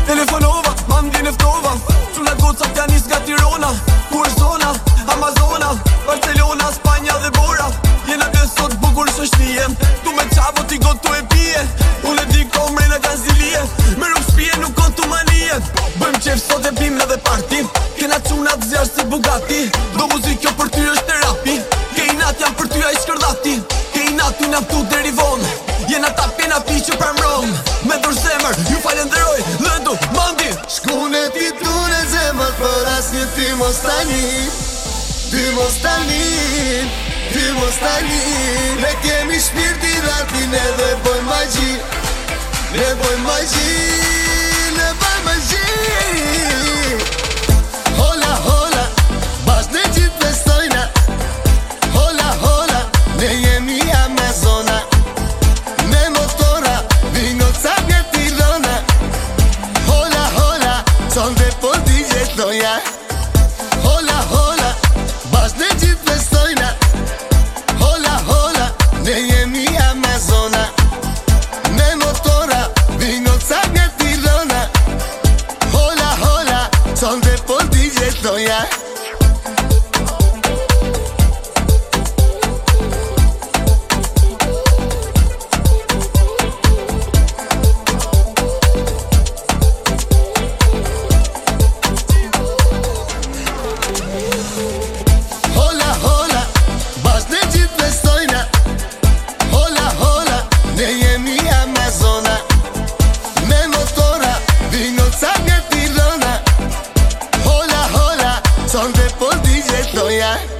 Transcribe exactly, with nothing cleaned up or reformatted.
Telefonova, mandi neftova. Sulla goca t'ja nis nga Tirona. Ku është zona, Amazona, Barcelona, Spanja dhe Bora. Jena dhe sot bukur shoqënie. Tu me qavo ti gotu e pije. Unë e di ko mrejna kanë zilije. Me rrug shpije nuk kon tu manje. Bëjmë qef sot e bim edhe party. Kena qunat zjash si Bugatti. Do muzikjo për ty është terapi. Kejnat jam për ty a i shkërdati. Kejnat ju naftu deri vonë. Jena ta pena pi që për mron. Me dur zemër, ju falenderoj. Dhe du, mandi. Shkune ti tu në zemër, për as një ty mos tani. Ty mos tani, ty mos tani. Ne kemi shpirti ratin edhe bojmë magji. Ne bojmë magji, ne bojmë magji. Hola, hola, bas ne gjithë bestojna. Hola, hola, ne jemi Amazona. Me motora, vino ca nga Tirana. Hola, hola, son dhe po t'i gjetoja. Hola, hola, bas ne gjithë bestojna. Hola, hola, ne jemi Amazona. Me motora, vino ca nga Tirana. Hola, hola, son dhe po t'i gjetoja. Hola, hola, bas ne gjithë bestojna. Hola, hola, ne jemi Amazona. Me motora, vino ca nga Tirana. Hola, hola, son dhe po t'i gjetoja.